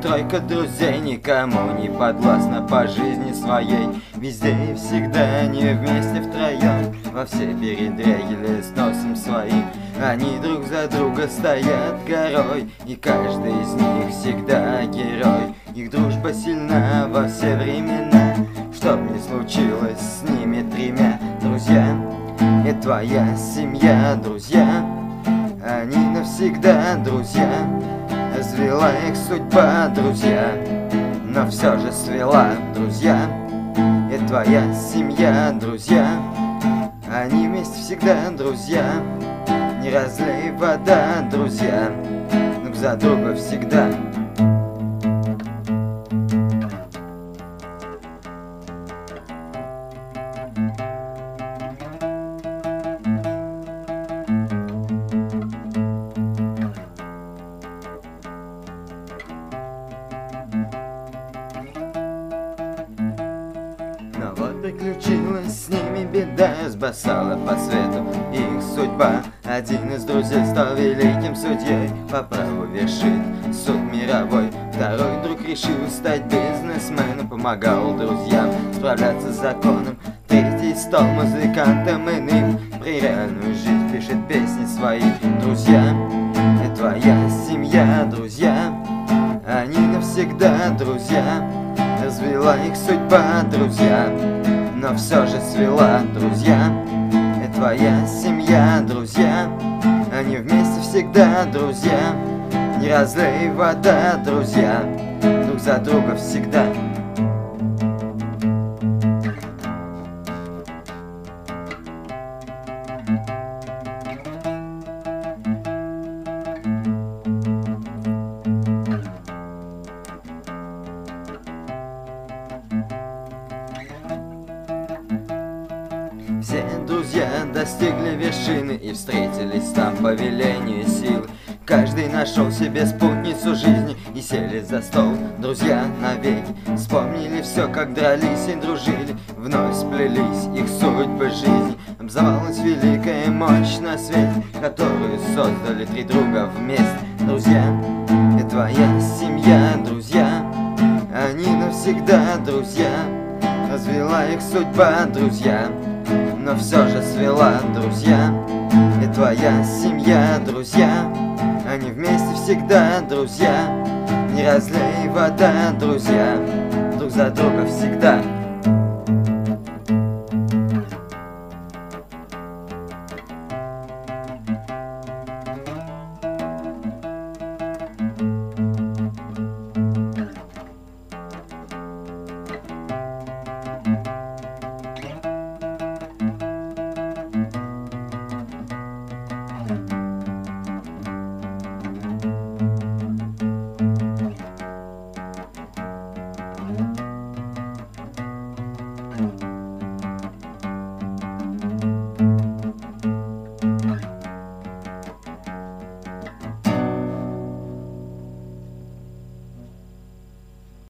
тройка друзей, никому не подвластна по жизни своей. Везде и всегда они вместе втроем, во все передряги с носом своим. Они друг за друга стоят горой, и каждый из них всегда герой. Их дружба сильна во все времена, чтоб не случилось с ними тремя. Друзья, и твоя семья, друзья, они навсегда, друзья. Свела их судьба, друзья, но все же свела, друзья. И твоя семья, друзья, они вместе всегда, друзья. Не разлей вода, друзья, друг за друга всегда. Но вот приключилась с ними беда, разбросала по свету их судьба. Один из друзей стал великим судьей, по праву вершит суд мировой. Второй друг решил стать бизнесменом, помогал друзьям справляться с законом. Третий стал музыкантом иным, при реальную жизнь пишет песни свои. Друзья, и твоя семья, друзья, они навсегда, друзья. Развела их судьба, друзья, но все же свела, друзья. И твоя семья, друзья, они вместе всегда, друзья. Не разлей вода, друзья, друг за друга всегда. Все друзья достигли вершины и встретились там по велению сил. Каждый нашел себе спутницу жизни и сели за стол, друзья навеки. Вспомнили все, как дрались и дружили, вновь сплелись их судьбы жизни. Образовалась великая мощь на свете, которую создали три друга вместе. Друзья, и твоя семья, друзья, они навсегда, друзья. Развела их судьба, друзья, но все же свела, друзья. И твоя семья, друзья, они вместе всегда, друзья. Не разлей вода, друзья, друг за друга всегда.